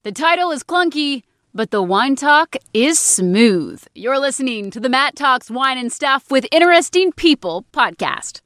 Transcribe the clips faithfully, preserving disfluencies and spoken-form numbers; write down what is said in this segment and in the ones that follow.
The title is clunky, but the wine talk is smooth. You're listening to the Matt Talks Wine and Stuff with Interesting People podcast.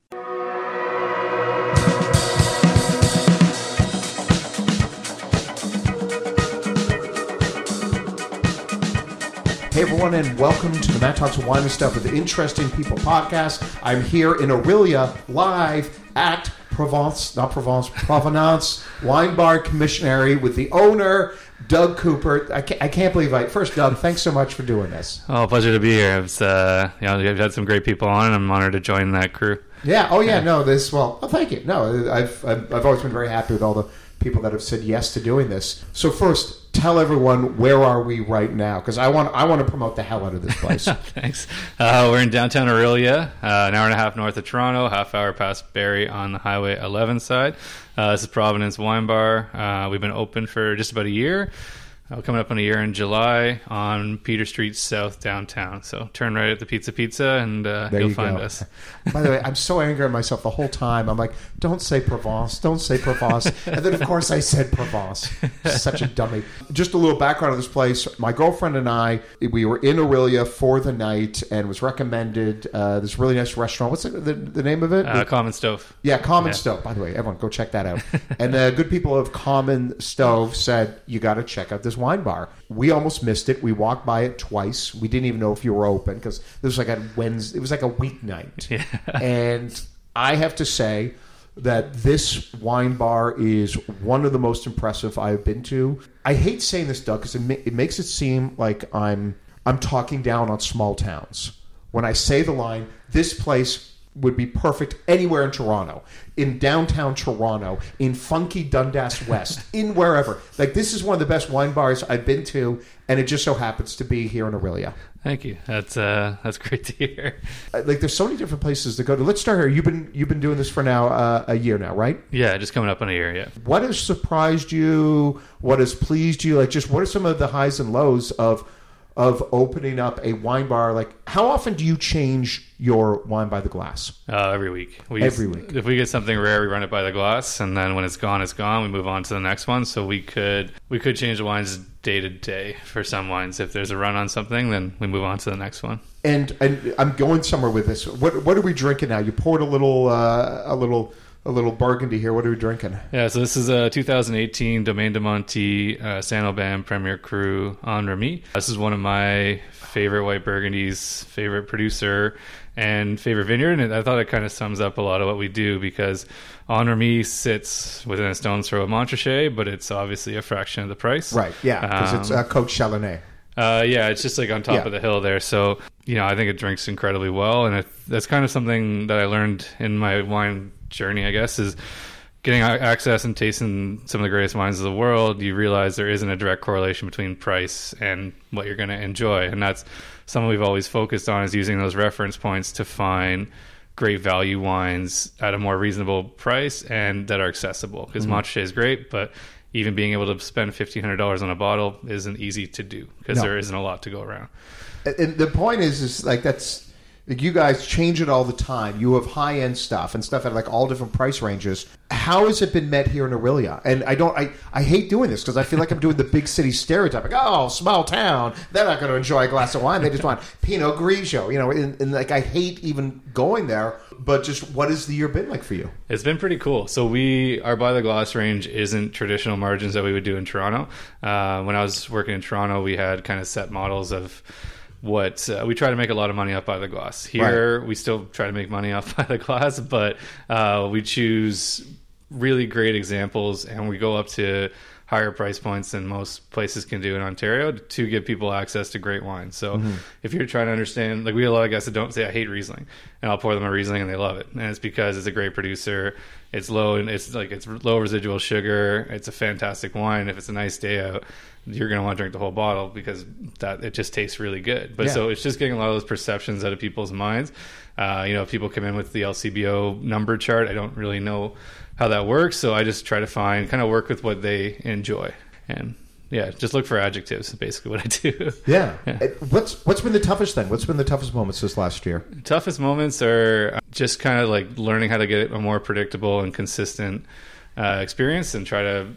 Hey everyone, and welcome to the Matt Talks Wine and Stuff with Interesting People podcast. I'm here in Orillia, live at Provence, not Provence, Provenance Wine Bar Commissionary with the owner, Doug Cooper. I can't, I can't believe I... First, Doug, thanks so much for doing this. Oh, pleasure to be here. It's, uh, you know, you've had some great people on, and I'm honored to join that crew. Yeah. Oh, yeah. yeah. No, this... Well, oh, thank you. No, I've, I've I've always been very happy with all the people that have said yes to doing this. So first, tell everyone, where are we right now? Because I want I want to promote the hell out of this place. Thanks. Uh, we're in downtown Aurelia, uh, an hour and a half north of Toronto, half hour past Barrie on the Highway eleven side. Uh, this is Provenance Wine Bar. Uh, we've been open for just about a year. Uh, coming up on a year in July on Peter Street South downtown. So turn right at the Pizza Pizza and uh, you'll you find go. us. By the way, I'm so angry at myself the whole time. I'm like, don't say Provence, don't say Provence. And then, of course, I said Provence. Such a dummy. Just a little background of this place. My girlfriend and I, we were in Orillia for the night and was recommended uh, this really nice restaurant. What's the, the, the name of it? Uh, Common Stove. Yeah, Common yeah. Stove. By the way, everyone, go check that out. And the good people of Common Stove said, you got to check out this wine bar. We almost missed it. We walked by it twice. We didn't even know if you were open because this was like a Wednesday. It was like a weeknight. Yeah. And I have to say that this wine bar is one of the most impressive I've been to. I hate saying this, Doug, because it, ma- it makes it seem like I'm I'm talking down on small towns. When I say the line, this place would be perfect anywhere in Toronto, in downtown Toronto, in funky Dundas West, in wherever. Like, this is one of the best wine bars I've been to, and it just so happens to be here in Orillia. Thank you. That's uh, that's great to hear. Like, there's so many different places to go to. Let's start here. You've been you've been doing this for now uh, a year now, right? Yeah, just coming up on a year. Yeah. What has surprised you? What has pleased you? Like, just what are some of the highs and lows of of opening up a wine bar? Like, how often do you change your wine by the glass? Uh, every week. We every just, week. If we get something rare, we run it by the glass, and then when it's gone, it's gone. We move on to the next one. So we could we could change the wines day to day for some wines. If there's a run on something, then we move on to the next one. And and I'm going somewhere with this. What what are we drinking now? You poured a little uh, a little. A little burgundy here. What are we drinking? Yeah, so this is a two thousand eighteen Domaine de Monti uh, Saint-Aubin Premier Cru en Remy. This is one of my favorite white burgundies, favorite producer, and favorite vineyard. And I thought it kind of sums up a lot of what we do because en Remy sits within a stone's throw of Montrachet, but it's obviously a fraction of the price. Right, yeah, because um, it's uh, Cote Chalonnais. Uh, yeah, it's just like on top yeah. of the hill there. So, you know, I think it drinks incredibly well. And it, that's kind of something that I learned in my wine journey, I guess, is getting access and tasting some of the greatest wines of the world. You realize there isn't a direct correlation between price and what you're going to enjoy. And that's something we've always focused on, is using those reference points to find great value wines at a more reasonable price and that are accessible. Because mm-hmm. Montrachet is great, but even being able to spend fifteen hundred dollars on a bottle isn't easy to do because no. there isn't a lot to go around. And the point is, is like that's... Like, you guys change it all the time. You have high-end stuff and stuff at like all different price ranges. How has it been met here in Orillia? And I don't, I, I hate doing this because I feel like I'm doing the big city stereotype. Like, oh, small town, they're not going to enjoy a glass of wine. They just want Pinot Grigio, you know. And, and like, I hate even going there. But just what has the year been like for you? It's been pretty cool. So we, our by the glass range isn't traditional margins that we would do in Toronto. Uh, when I was working in Toronto, we had kind of set models of what uh, we try to make a lot of money off by the glass. Here, right. we still try to make money off by the glass, but uh, we choose really great examples and we go up to higher price points than most places can do in Ontario to give people access to great wine. So mm-hmm. if you're trying to understand, like we have a lot of guys that don't say, I hate Riesling, and I'll pour them a Riesling and they love it. And it's because it's a great producer. It's low and it's like it's low residual sugar. It's a fantastic wine. If it's a nice day out, you're going to want to drink the whole bottle because that it just tastes really good. But yeah. so it's just getting a lot of those perceptions out of people's minds. Uh, you know, if people come in with the L C B O number chart, I don't really know how that works. So I just try to find, kind of work with what they enjoy. And yeah, just look for adjectives is basically what I do. Yeah. yeah. What's what's been the toughest thing? What's been the toughest moments this last year? Toughest moments are just kind of like learning how to get a more predictable and consistent uh, experience and try to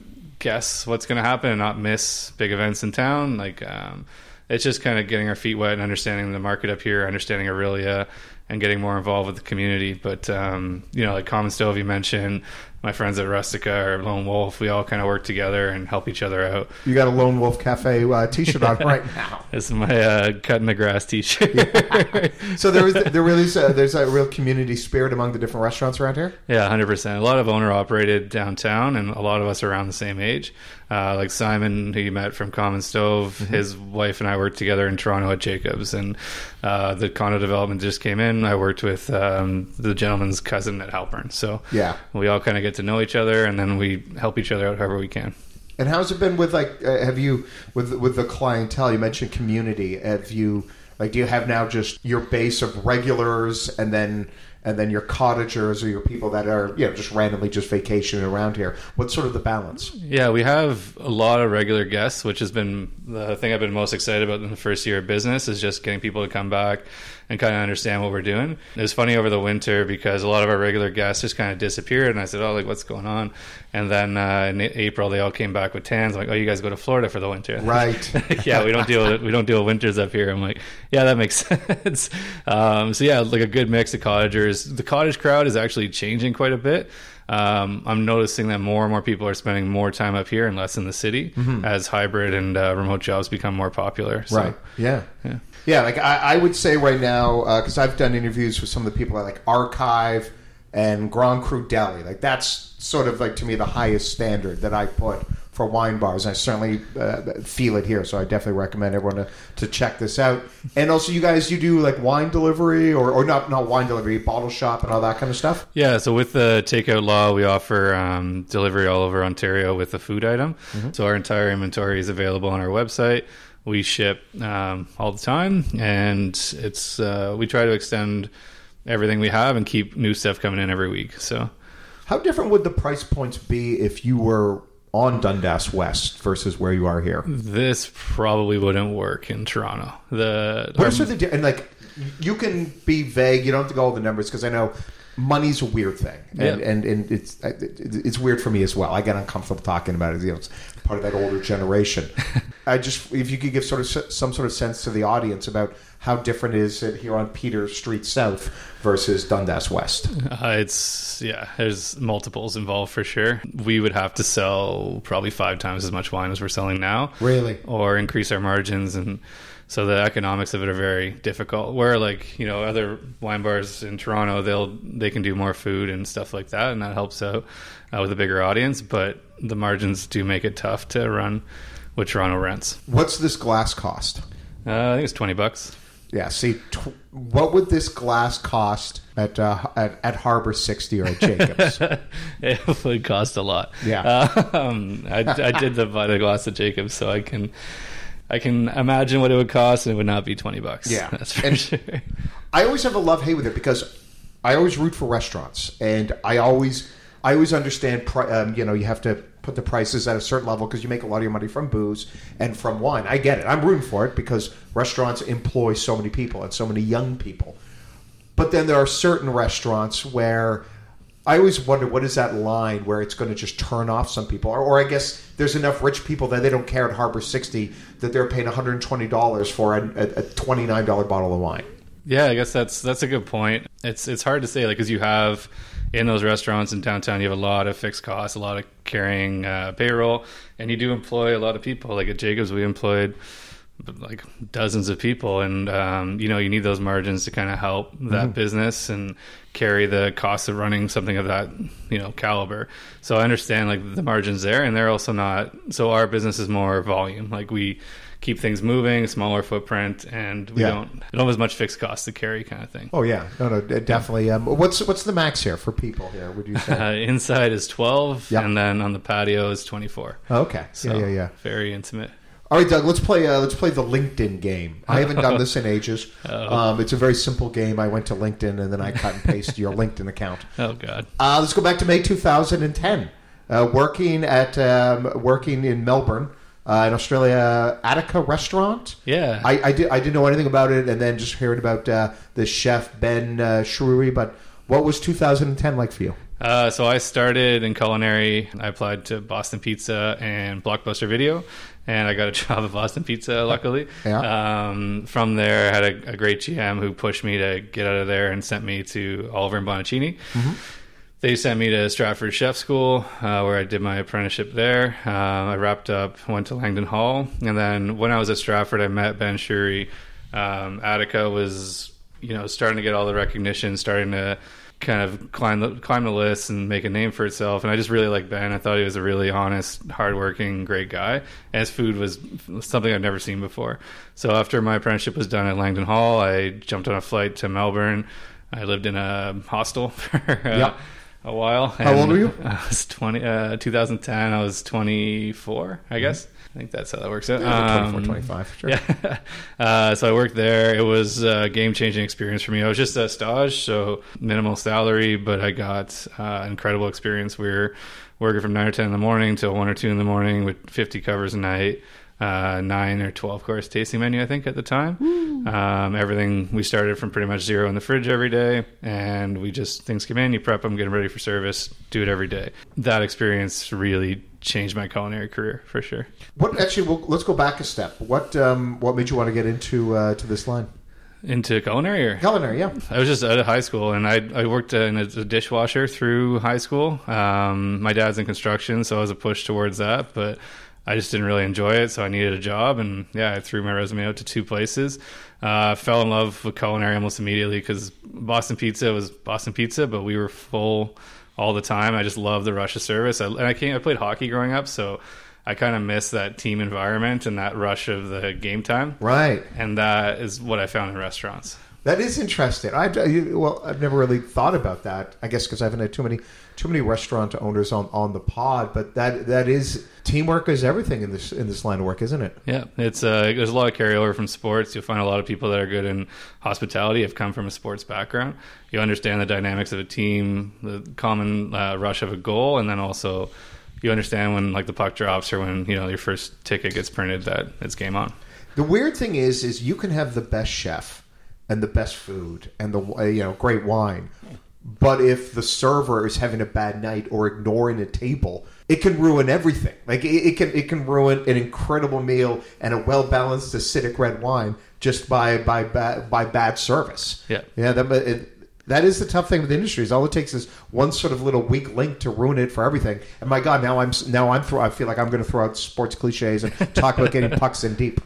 guess what's going to happen and not miss big events in town. Like, um, it's just kind of getting our feet wet and understanding the market up here, understanding Aurelia, and getting more involved with the community. But, um, you know, like Common Stove you mentioned, my friends at Rustica or Lone Wolf, we all kind of work together and help each other out. You got a Lone Wolf Cafe uh, t-shirt on right now. It's my uh, cut in the grass t-shirt. Yeah. So there is there really is a, there's a real community spirit among the different restaurants around here? Yeah, one hundred percent. A lot of owner-operated downtown, and a lot of us are around the same age. Uh, like Simon, who you met from Common Stove, mm-hmm. his wife and I worked together in Toronto at Jacobs, and uh, the condo development just came in. I worked with um, the gentleman's cousin at Halpern. So yeah, we all kind of get to know each other, and then we help each other out however we can. And how's it been with, like, uh, have you, with with the clientele, you mentioned community, have you, like, do you have now just your base of regulars and then and then your cottagers or your people that are, you know, just randomly just vacationing around here? What's sort of the balance? Yeah, we have a lot of regular guests, which has been the thing I've been most excited about in the first year of business, is just getting people to come back and kind of understand what we're doing. It was funny over the winter because a lot of our regular guests just kind of disappeared, and I said, oh, like, what's going on? And then uh, in April, they all came back with tans. I'm like, oh, you guys go to Florida for the winter. Right. Yeah, we don't deal with, we don't deal with winters up here. I'm like, yeah, that makes sense. Um, so yeah, like a good mix of cottagers. The cottage crowd is actually changing quite a bit. Um, I'm noticing that more and more people are spending more time up here and less in the city, mm-hmm. as hybrid and uh, remote jobs become more popular. So, right. Yeah. Yeah. Yeah. Like I, I would say right now, because uh, I've done interviews with some of the people at like Archive and Grand Cru Deli. Like that's sort of like to me the highest standard that I put for wine bars. I certainly uh, feel it here, so I definitely recommend everyone to, to check this out. And also, you guys, you do like wine delivery, or, or not not wine delivery, bottle shop and all that kind of stuff? Yeah, so with the takeout law, we offer um, delivery all over Ontario with a food item. Mm-hmm. So our entire inventory is available on our website. We ship um, all the time, and it's uh, we try to extend everything we have and keep new stuff coming in every week. So, how different would the price points be if you were on Dundas West versus where you are here? This probably wouldn't work in Toronto. The what are sort of the, and like you can be vague. You don't have to go all the numbers because I know money's a weird thing, and, yeah. and and it's it's weird for me as well. I get uncomfortable talking about it. You know, it's part of that older generation. I just if you could give sort of some sort of sense to the audience about how different is it here on Peter Street South versus Dundas West? Uh, it's, yeah, there's multiples involved for sure. We would have to sell probably five times as much wine as we're selling now. Really? Or increase our margins. And so the economics of it are very difficult. Where, like, you know, other wine bars in Toronto, they'll they can do more food and stuff like that, and that helps out uh, with a bigger audience. But the margins do make it tough to run with Toronto rents. What's this glass cost? Uh, I think it's twenty bucks. Yeah, see, tw- what would this glass cost at uh, at, at Harbor sixty or at Jacobs? It would cost a lot. Yeah, uh, um, I, I did the buy the glass at Jacobs, so I can I can imagine what it would cost, and it would not be twenty bucks. Yeah, that's for and sure. I always have a love hate with it because I always root for restaurants, and I always I always understand. Pri- um, you know, you have to put the prices at a certain level because you make a lot of your money from booze and from wine. I get it. I'm rooting for it because restaurants employ so many people and so many young people. But then there are certain restaurants where I always wonder, what is that line where it's going to just turn off some people? Or, or I guess there's enough rich people that they don't care at Harbor sixty that they're paying one hundred twenty dollars for a, a twenty-nine dollars bottle of wine. Yeah, I guess that's that's a good point. It's it's hard to say, like, because you have in those restaurants in downtown, you have a lot of fixed costs, a lot of carrying uh, payroll, and you do employ a lot of people. Like at Jacobs, we employed like dozens of people, and um, you know, you need those margins to kind of help that mm-hmm. business and carry the cost of running something of that, you know, caliber. So I understand like the margins there, and they're also not. So our business is more volume. Like we keep things moving, smaller footprint, and we yeah. don't we don't have as much fixed costs to carry, kind of thing. Oh yeah, no, no, definitely. Um, what's what's the max here for people here? Would you say? Uh, inside is twelve, yep. and then on the patio is twenty-four. Oh, okay, so yeah, yeah, yeah. Very intimate. All right, Doug. Let's play. Uh, let's play the LinkedIn game. I haven't done this in ages. Oh. Um, it's a very simple game. I went to LinkedIn and then I cut and pasted your LinkedIn account. Oh God. Uh, let's go back to May two thousand ten. Uh, working at um, working in Melbourne. Uh, in Australia, Attica restaurant. Yeah, I, I, did, I didn't know anything about it, and then just heard about uh, the chef Ben uh, Shrewy. But what was two thousand ten like for you? Uh, so I started in culinary. I applied to Boston Pizza and Blockbuster Video, and I got a job at Boston Pizza, luckily. Yeah. Um, from there, I had a, a great G M who pushed me to get out of there and sent me to Oliver and Bonacini. Mm-hmm. They sent me to Stratford Chef School, uh, where I did my apprenticeship there. Uh, I wrapped up, went to Langdon Hall, and then when I was at Stratford, I met Ben Shuri. Um, Attica was, you know, starting to get all the recognition, starting to kind of climb the climb the list and make a name for itself. And I just really liked Ben. I thought he was a really honest, hardworking, great guy. And his food was something I've never seen before. So after my apprenticeship was done at Langdon Hall, I jumped on a flight to Melbourne. I lived in a hostel for uh, Yep. a while. How old were you? I was twenty. Uh, twenty ten. I was twenty-four, I guess. I think that's how that works out. Yeah, Um, twenty-four, twenty-five, sure. Yeah. Uh, so I worked there. It was a game-changing experience for me. I was just a stage, so minimal salary, but I got uh, incredible experience. We were working from nine or ten in the morning till one or two in the morning with fifty covers a night. Uh, nine or twelve course tasting menu, I think, at the time. Um, everything, we started from pretty much zero in the fridge every day, and we just, things come in, you prep them, get them ready for service, do it every day. That experience really changed my culinary career, for sure. What actually? Well, let's go back a step. What um, what made you want to get into uh, to this line? Into culinary? Or? Culinary, yeah. I was just out of high school, and I I worked in a, a dishwasher through high school. Um, my dad's in construction, so I was a push towards that, but I just didn't really enjoy it, so I needed a job, and yeah, I threw my resume out to two places. Uh, fell in love with culinary almost immediately because Boston Pizza was Boston Pizza, but we were full all the time. I just loved the rush of service. I, and I came, I played hockey growing up, so I kind of missed that team environment and that rush of the game time. Right. And that is what I found in restaurants. That is interesting. I well, I've never really thought about that. I guess because I haven't had too many too many restaurant owners on, on the pod. But that that is teamwork is everything in this in this line of work, isn't it? Yeah, it's uh, there's a lot of carryover from sports. You'll find a lot of people that are good in hospitality have come from a sports background. You understand the dynamics of a team, the common uh, rush of a goal, and then also you understand when like the puck drops or when you know your first ticket gets printed that it's game on. The weird thing is, is you can have the best chef and the best food and the you know great wine, but if the server is having a bad night or ignoring a table, it can ruin everything. Like it, it can it can ruin an incredible meal and a well balanced acidic red wine just by by bad by bad service. Yeah, yeah. That it, that is the tough thing with the industry. Is all it takes is one sort of little weak link to ruin it for everything. And my God, now I'm now I'm throw, I feel like I'm going to throw out sports cliches and talk about getting pucks in deep.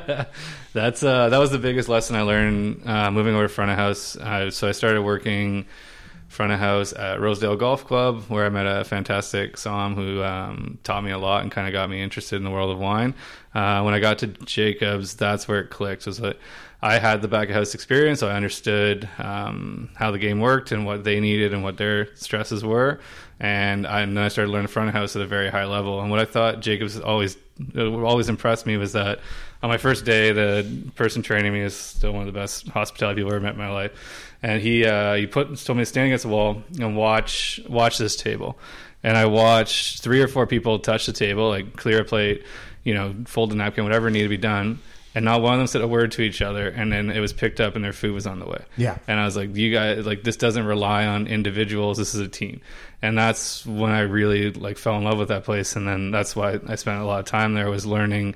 That's uh, that was the biggest lesson I learned uh, moving over to front of house. Uh, so I started working front of house at Rosedale Golf Club, where I met a fantastic somm who um, taught me a lot and kind of got me interested in the world of wine. Uh, when I got to Jacobs, that's where it clicked. Was that I had the back of house experience, so I understood um, how the game worked and what they needed and what their stresses were. And, I, and then I started learning front of house at a very high level. And what I thought Jacobs always always impressed me was that on my first day, the person training me is still one of the best hospitality people I've ever met in my life. And he uh, he put told me to stand against the wall and watch watch this table. And I watched three or four people touch the table, like clear a plate, you know, fold a napkin, whatever needed to be done. And not one of them said a word to each other, and then it was picked up and their food was on the way. Yeah. And I was like, you guys, like, this doesn't rely on individuals. This is a team. And that's when I really, like, fell in love with that place. And then that's why I spent a lot of time there, was learning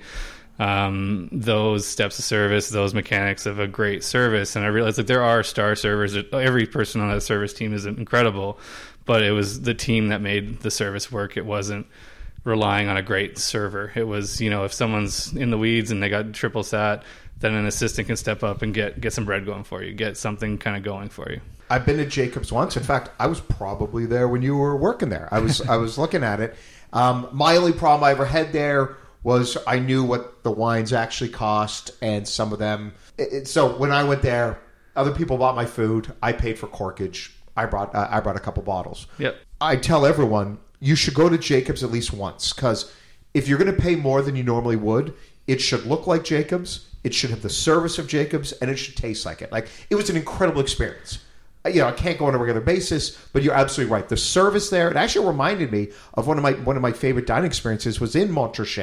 um, those steps of service, those mechanics of a great service. And I realized that there are star servers. Every person on that service team is incredible, but it was the team that made the service work. It wasn't relying on a great server. It was, you know, if someone's in the weeds and they got triple sat, then an assistant can step up and get get some bread going for you, get something kind of going for you. I've been to Jacobs once. In fact, I was probably there when you were working there. I was I was looking at it. Um, my only problem I ever had there was I knew what the wines actually cost, and some of them. It, it, so when I went there, other people bought my food. I paid for corkage. I brought uh, I brought a couple bottles. Yep. I tell everyone, you should go to Jacobs at least once, because if you're going to pay more than you normally would, it should look like Jacobs, it should have the service of Jacobs, and it should taste like it. Like, it was an incredible experience. You know, I can't go on a regular basis, but you're absolutely right. The service there, it actually reminded me of one of my one of my favorite dining experiences was in Montrachet.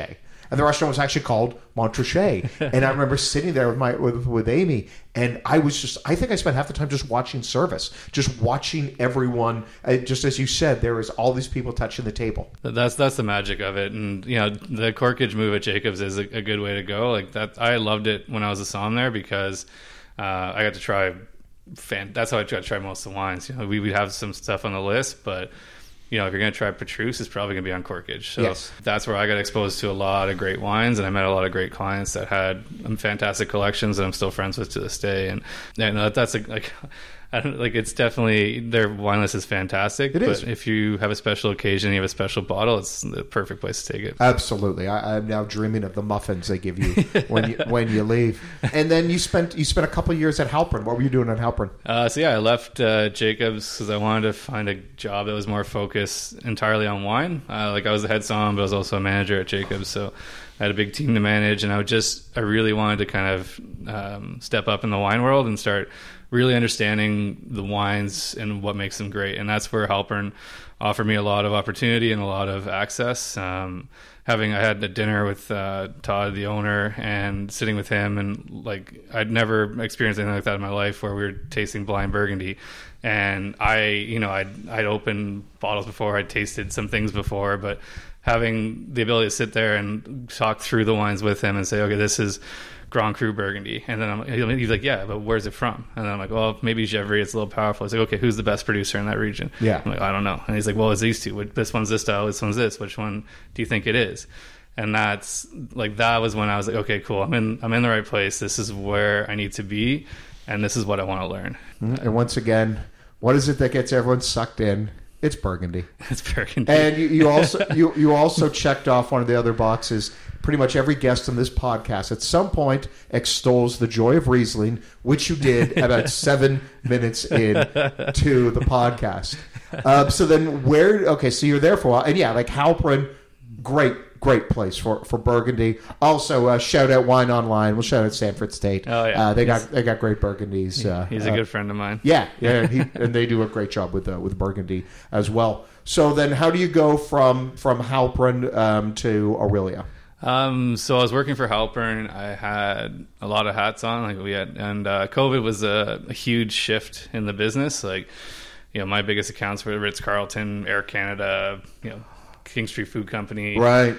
and the restaurant was actually called Montrachet. And I remember sitting there with my with, with Amy, and I was just I think I spent half the time just watching service, just watching everyone. Uh, just as you said, there was all these people touching the table. That's that's the magic of it, and you know the corkage move at Jacobs is a, a good way to go. Like that, I loved it when I was a somm there because uh, I got to try. Fan, that's how I got to try most of the wines. You know, we would have some stuff on the list, but you know, if you're going to try Petrus, it's probably going to be on corkage. So yes. That's where I got exposed to a lot of great wines, and I met a lot of great clients that had fantastic collections that I'm still friends with to this day. And, and that's a, like, I don't like. It's definitely their wine list is fantastic. It but is. If you have a special occasion, you have a special bottle, it's the perfect place to take it. Absolutely. I, I'm now dreaming of the muffins they give you when you when you leave. And then you spent you spent a couple of years at Halpern. What were you doing at Halpern? Uh, so yeah, I left uh, Jacobs because I wanted to find a job that was more focused entirely on wine. Uh, like I was the head somm, but I was also a manager at Jacobs, so I had a big team to manage, and I would just I really wanted to kind of um, step up in the wine world and start really understanding the wines and what makes them great. And that's where Halpern offered me a lot of opportunity and a lot of access. Um, having, I had a dinner with uh, Todd, the owner, and sitting with him, and like, I'd never experienced anything like that in my life where we were tasting blind Burgundy. And I, you know, I'd, I'd opened bottles before, I'd tasted some things before, but having the ability to sit there and talk through the wines with him and say, okay, this is Grand Cru Burgundy. And then I'm, he's like, yeah, but where's it from? And then I'm like, well, maybe Gevrey, it's a little powerful. He's like, okay, who's the best producer in that region? Yeah. I'm like, I don't know. And he's like, well, it's these two. This one's this style, this one's this. Which one do you think it is? And that's like, that was when I was like, okay, cool. I'm in, I'm in the right place. This is where I need to be. And this is what I want to learn. And once again, what is it that gets everyone sucked in? It's Burgundy. It's Burgundy. And you, you also you, you also checked off one of the other boxes. Pretty much every guest on this podcast at some point extols the joy of Riesling, which you did about seven minutes in to the podcast. Uh, so then where, okay, so you're there for a while. And yeah, like Halpern, great, great place for, for Burgundy. Also, uh, shout out Wine Online. We'll shout out Sanford State. Oh, yeah. Uh, they got they got great Burgundies. Uh, He's a uh, good friend of mine. Yeah, yeah, and, he, and they do a great job with uh, with Burgundy as well. So then, how do you go from from Halpern um, to Aurelia? Um, so I was working for Halpern. I had a lot of hats on, like we had, and uh, COVID was a, a huge shift in the business. Like, you know, my biggest accounts were Ritz Carlton, Air Canada, you know, King Street Food Company, right?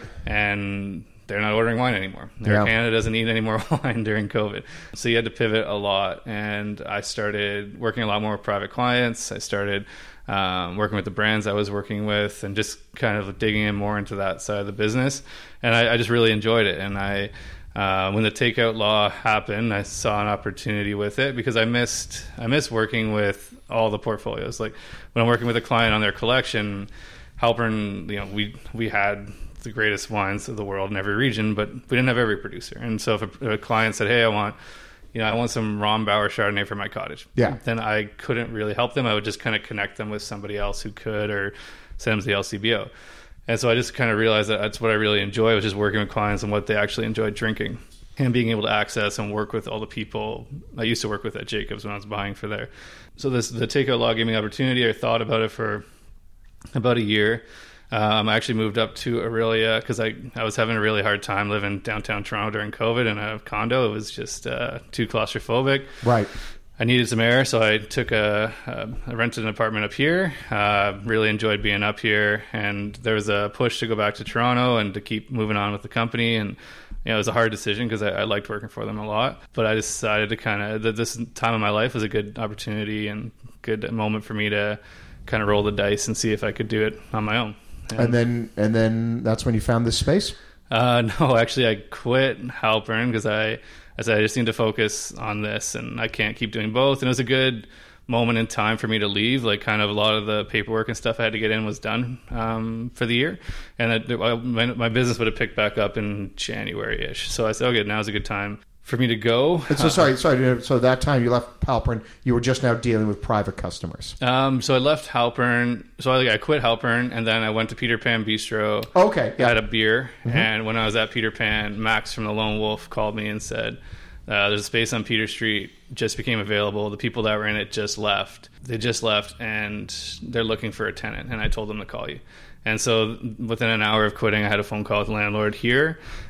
And they're not ordering wine anymore. Air Yeah. Canada doesn't need any more wine during COVID. So you had to pivot a lot. And I started working a lot more with private clients. I started um, working with the brands I was working with and just kind of digging in more into that side of the business. And I, I just really enjoyed it. And I, uh, when the takeout law happened, I saw an opportunity with it because I missed, I missed working with all the portfolios. Like when I'm working with a client on their collection, Halpern, you know, we, we had the greatest wines of the world in every region, but we didn't have every producer. And so if a, a client said, hey, I want, you know, I want some Rombauer Chardonnay for my cottage. Yeah. Then I couldn't really help them. I would just kind of connect them with somebody else who could, or send them to the L C B O. And so I just kind of realized that that's what I really enjoy, was just working with clients and what they actually enjoyed drinking, and being able to access and work with all the people I used to work with at Jacobs when I was buying for there. So this, the takeout law gave me the opportunity. I thought about it for about a year. Um, I actually moved up to Aurelia because I, I was having a really hard time living downtown Toronto during COVID in a condo. It was just uh, too claustrophobic. Right. I needed some air, so I took a, a I rented an apartment up here. Uh, really enjoyed being up here, and there was a push to go back to Toronto and to keep moving on with the company. And you know, it was a hard decision because I, I liked working for them a lot. But I decided to kind of that this time of my life was a good opportunity and good moment for me to kind of roll the dice and see if I could do it on my own. And, and then and then that's when you found this space? Uh, no, actually, I quit Halpern because I, I said I just need to focus on this, and I can't keep doing both. And it was a good moment in time for me to leave. Like, kind of a lot of the paperwork and stuff I had to get in was done um, for the year, and it, my, my business would have picked back up in January-ish. So I said, okay, now's a good time for me to go. And so sorry, sorry. So that time you left Halpern, you were just now dealing with private customers. Um, so I left Halpern. So I, I quit Halpern, and then I went to Peter Pan Bistro. Okay, yeah. I had a beer, Mm-hmm. and when I was at Peter Pan, Max from the Lone Wolf called me and said, uh, "There's a space on Peter Street just became available. The people that were in it just left. They just left, and they're looking for a tenant." And I told them to call you. And so within an hour of quitting, I had a phone call with the landlord here.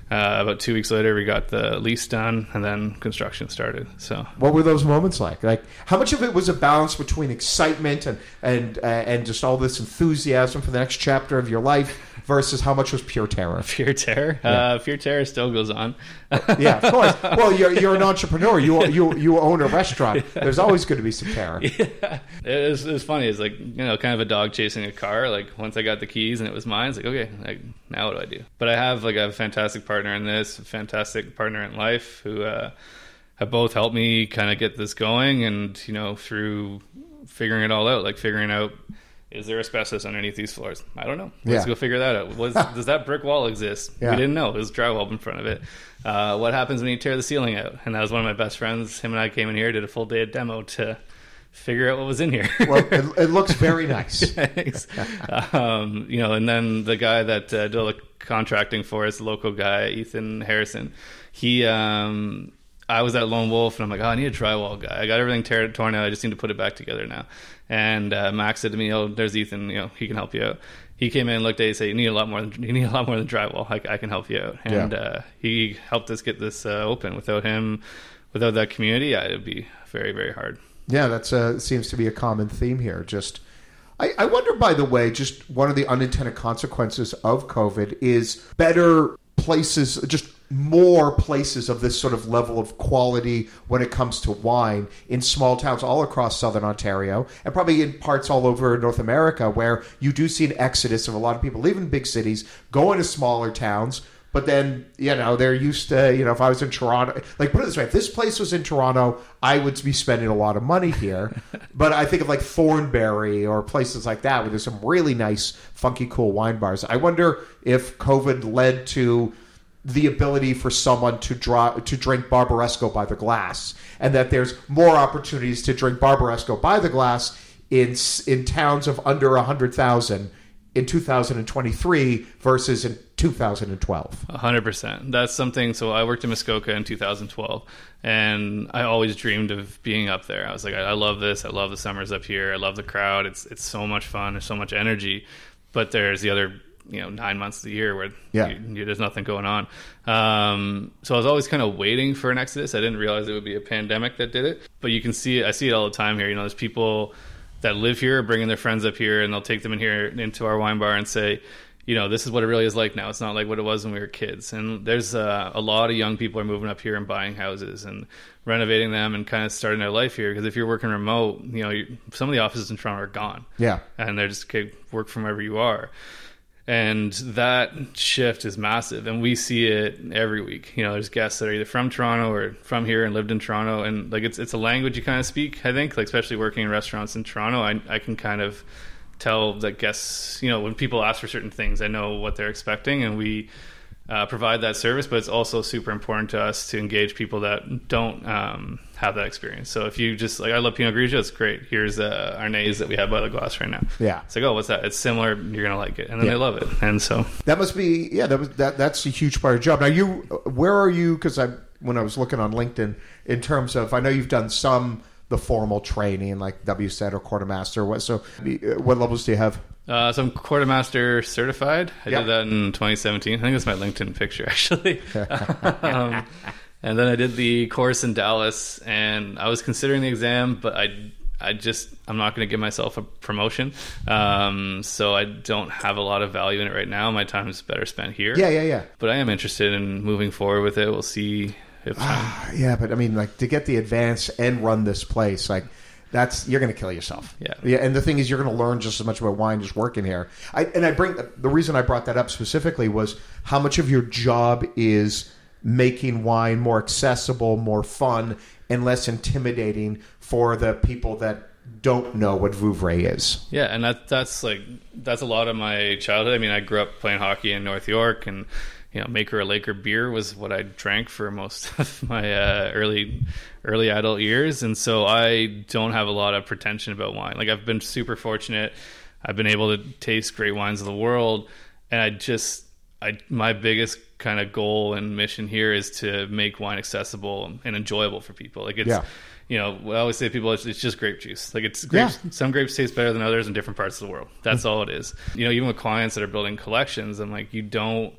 Uh, about two weeks later, we got the lease done, and then construction started. So, what were those moments like? Like, how much of it was a balance between excitement and and uh, and just all this enthusiasm for the next chapter of your life versus how much was pure terror? Pure terror, Yeah. uh, pure terror still goes on. Yeah, of course. Well, you're you're an entrepreneur. You you you own a restaurant. There's always going to be some terror. Yeah, it was, it was funny. It's like, you know, kind of a dog chasing a car. Like, once I got the keys and it was mine, it's like, okay, like, now what do I do? But I have like a fantastic partner in this, a fantastic partner in life who uh, have both helped me kind of get this going, and you know, through figuring it all out, like figuring out, is there asbestos underneath these floors? I don't know. Let's Yeah. go figure that out. Was, does that brick wall exist? Yeah. We didn't know. It was drywall in front of it. Uh, what happens when you tear the ceiling out? And that was one of my best friends. Him and I came in here, did a full day of demo to figure out what was in here. Well, it, it looks very nice. Thanks. um, you know, and then the guy that uh, did all the contracting for us, the local guy, Ethan Harrison, he, um, I was at Lone Wolf, and I'm like, oh, I need a drywall guy. I got everything tear, torn out. I just need to put it back together now. And uh, Max said to me, oh, there's Ethan. You know, he can help you out. He came in and looked at it and said, you need a lot more than you need a lot more than drywall. I, I can help you out. And Yeah. uh, he helped us get this uh, open. Without him, without that community, it would be very, very hard. Yeah, that's uh, seems to be a common theme here. Just, I, I wonder, by the way, just one of the unintended consequences of COVID is better places, just more places of this sort of level of quality when it comes to wine in small towns all across southern Ontario, and probably in parts all over North America, where you do see an exodus of a lot of people leaving big cities, going to smaller towns. But then, you know, they're used to, you know, if I was in Toronto, like, put it this way, if this place was in Toronto, I would be spending a lot of money here. But I think of like Thornbury or places like that where there's some really nice, funky, cool wine bars. I wonder if COVID led to the ability for someone to draw to drink Barbaresco by the glass, and that there's more opportunities to drink Barbaresco by the glass in in towns of under one hundred thousand in two thousand twenty-three versus in two thousand twelve. A hundred percent. That's something. So I worked in Muskoka in two thousand twelve, and I always dreamed of being up there. I was like, I, I love this. I love the summers up here. I love the crowd. It's it's so much fun. There's so much energy. But there's the other, you know, nine months of the year where Yeah. you, you, there's nothing going on. Um, so I was always kind of waiting for an exodus. I didn't realize it would be a pandemic that did it. But you can see it. I see it all the time here. You know, there's people that live here bringing their friends up here, and they'll take them in here into our wine bar and say, you know, this is what it really is like now. It's not like what it was when we were kids. And there's uh, a lot of young people are moving up here and buying houses and renovating them and kind of starting their life here. Because if you're working remote, you know, you, some of the offices in Toronto are gone. Yeah. And they're just, okay, work from wherever you are. And that shift is massive, and we see it every week. You know, there's guests that are either from Toronto or from here and lived in Toronto, and like it's it's a language you kind of speak. I think, like especially working in restaurants in Toronto, I I can kind of tell that guests, you know, when people ask for certain things, I know what they're expecting, and we uh, provide that service. But it's also super important to us to engage people that don't um, have that experience. So if you just like, I love Pinot Grigio, it's great. Here's uh, Arnaise that we have by the glass right now. Yeah. It's like, oh, what's that? It's similar. You're gonna like it, and then Yeah. they love it. And so That must be, yeah, that was that. That's a huge part of your job. Now, you, where are you? Because I, when I was looking on LinkedIn, in terms of, I know you've done some the formal training, like W S E T or Quartermaster. What so? What levels do you have? Uh, so I'm Quartermaster certified. I Yep. did that in twenty seventeen. I think that's my LinkedIn picture, actually. um, and then I did the course in Dallas, and I was considering the exam, but I, I just, I'm not going to give myself a promotion. Um, so I don't have a lot of value in it right now. My time is better spent here. Yeah, yeah, yeah. But I am interested in moving forward with it. We'll see if time. Yeah, but I mean, like, to get the advance and run this place, like, that's, you're going to kill yourself. Yeah. Yeah. And the thing is, you're going to learn just as much about wine just working here. I, and I bring, the reason I brought that up specifically was how much of your job is making wine more accessible, more fun, and less intimidating for the people that don't know what Vouvray is. Yeah, and that that's like that's a lot of my childhood. I mean, I grew up playing hockey in North York, and you know, Maker or Laker beer was what I drank for most of my uh, early early adult years, and so I don't have a lot of pretension about wine. Like, I've been super fortunate. I've been able to taste great wines of the world, and I just I my biggest kind of goal and mission here is to make wine accessible and enjoyable for people. Like, it's Yeah. you know, I always say to people, it's, it's just grape juice. Like, it's grapes. Yeah. Some grapes taste better than others in different parts of the world. That's all it is. You know, even with clients that are building collections, I'm like, you don't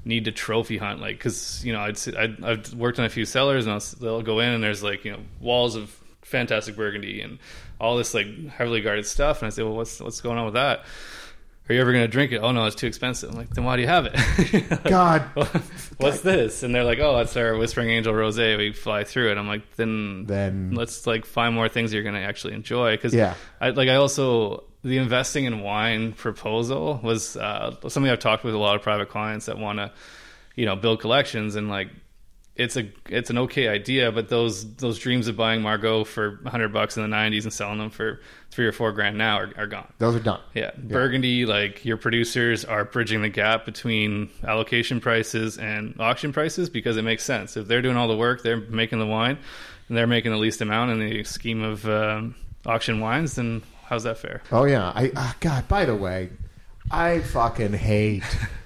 need to trophy hunt, like, because you know I'd, I'd I've worked on a few cellars, and I'll, they'll go in and there's like, you know, walls of fantastic Burgundy and all this like heavily guarded stuff, and I say, well, what's what's going on with that? Are you ever going to drink it? Oh no, it's too expensive. I'm like, then why do you have it? Like, God, what's this? And they're like, oh, that's our Whispering Angel Rosé. We fly through it. I'm like, then then let's like find more things you're going to actually enjoy. Because yeah, I like I also the investing in wine proposal was uh, something I've talked with a lot of private clients that want to, you know, build collections, and like it's a it's an okay idea, but those those dreams of buying Margaux for a hundred bucks in the nineties and selling them for three or four grand now are, are gone. Those are done. Yeah. yeah, Burgundy, like your producers are bridging the gap between allocation prices and auction prices because it makes sense. If they're doing all the work, they're making the wine, and they're making the least amount in the scheme of um, auction wines, then how's that fair? Oh yeah, I uh, God. By the way, I fucking hate.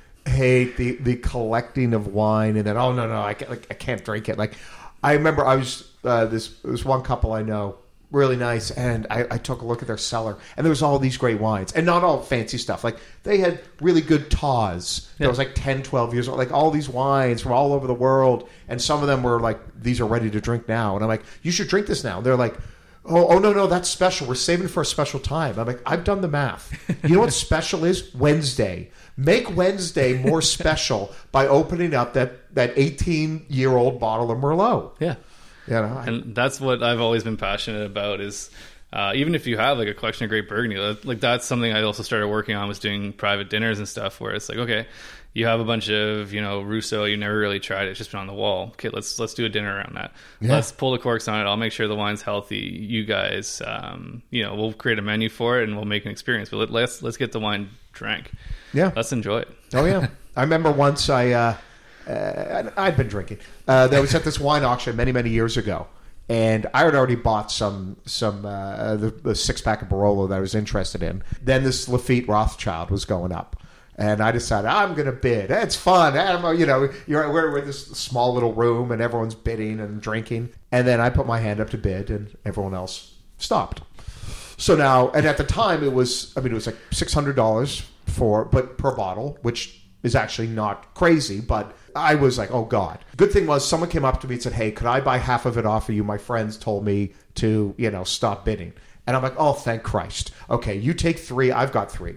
hate the, the collecting of wine, and then oh no no I can't, like, I can't drink it. Like I remember I was uh, this this one couple I know, really nice, and I, I took a look at their cellar, and there was all these great wines, and not all fancy stuff. Like they had really good Tawes that yeah. was like ten, twelve years old, like all these wines from all over the world, and some of them were like, these are ready to drink now, and I'm like, you should drink this now. And they're like, Oh, oh no, no, that's special. We're saving it for a special time. I'm like, I've done the math. You know what special is? Wednesday. Make Wednesday more special by opening up that that eighteen-year-old bottle of Merlot. Yeah. You know, I, and that's what I've always been passionate about is uh, even if you have like a collection of great Burgundy, like that's something I also started working on, was doing private dinners and stuff where it's like, okay, you have a bunch of, you know, Rousseau, you never really tried it, it's just been on the wall. Okay, let's let's do a dinner around that. Yeah. Let's pull the corks on it. I'll make sure the wine's healthy. You guys, um, you know, we'll create a menu for it and we'll make an experience. But let, let's let's get the wine drank. Yeah, let's enjoy it. Oh yeah, I remember once I uh, uh, I'd been drinking. Uh, there was at this wine auction many many years ago, and I had already bought some some uh, the, the six pack of Barolo that I was interested in. Then this Lafite Rothschild was going up. And I decided, I'm going to bid. It's fun. I'm, you know, you're, we're, we're in this small little room, and everyone's bidding and drinking. And then I put my hand up to bid, and everyone else stopped. So now, and at the time, it was, I mean, it was like six hundred dollars for, but per bottle, which is actually not crazy. But I was like, oh, God. Good thing was someone came up to me and said, hey, could I buy half of it off of you? My friends told me to, you know, stop bidding. And I'm like, oh, thank Christ. Okay, you take three. I've got three.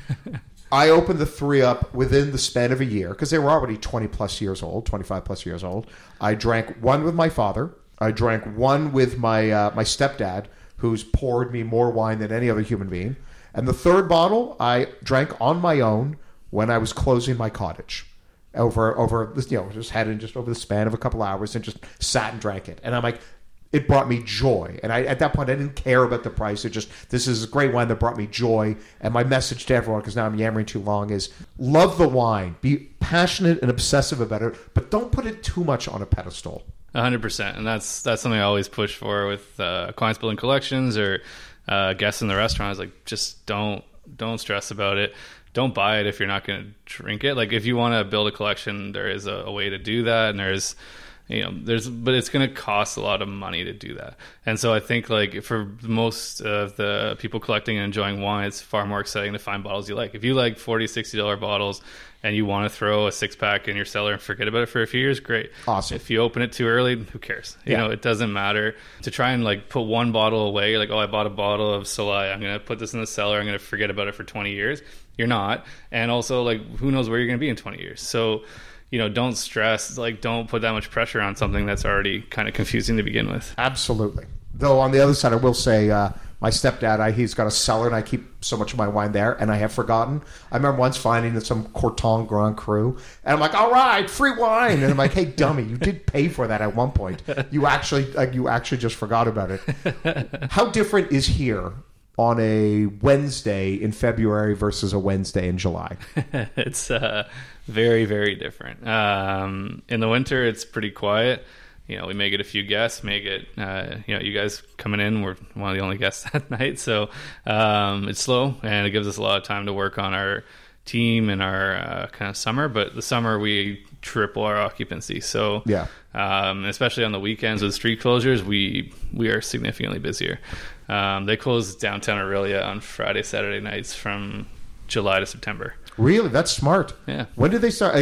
I opened the three up within the span of a year because they were already twenty plus years old, twenty-five plus years old. I drank one with my father. I drank one with my uh, my stepdad, who's poured me more wine than any other human being. And the third bottle I drank on my own when I was closing my cottage. Over over this, you know, just had it just over the span of a couple hours and just sat and drank it. And I'm like, it brought me joy. And I, at that point, I didn't care about the price. It just, this is a great wine that brought me joy. And my message to everyone, because now I'm yammering too long, is love the wine. Be passionate and obsessive about it, but don't put it too much on a pedestal. A hundred percent. And that's, that's something I always push for with uh, clients building collections or uh, guests in the restaurant. Is like, just don't, don't stress about it. Don't buy it if you're not going to drink it. Like if you want to build a collection, there is a, a way to do that. And there's, you know, there's, but it's going to cost a lot of money to do that. And so I think like for most of the people collecting and enjoying wine, it's far more exciting to find bottles you like. If you like forty dollars, sixty dollars bottles and you want to throw a six pack in your cellar and forget about it for a few years, great. Awesome. If you open it too early, who cares? You yeah. know, it doesn't matter to try and like put one bottle away. You're like, oh, I bought a bottle of Soleil. I'm going to put this in the cellar. I'm going to forget about it for twenty years. You're not. And also like, who knows where you're going to be in twenty years. So, you know, don't stress, like don't put that much pressure on something that's already kind of confusing to begin with. Absolutely. Though on the other side, I will say uh, my stepdad, I, he's got a cellar and I keep so much of my wine there and I have forgotten. I remember once finding that some Corton Grand Cru and I'm like, all right, free wine. And I'm like, hey, dummy, you did pay for that at one point. You actually, like, you actually just forgot about it. How different is here on a Wednesday in February versus a Wednesday in July? It's uh, very, very different. Um, in the winter, it's pretty quiet. You know, we may get a few guests, may get, uh, you know, you guys coming in. We're one of the only guests that night. So um, it's slow, and it gives us a lot of time to work on our team and our uh, kind of summer. But the summer, we triple our occupancy. So yeah, um, especially on the weekends with street closures, we we are significantly busier. Um, they close downtown Aurelia on Friday, Saturday nights from July to September. Really? That's smart. Yeah. When did they start? Like,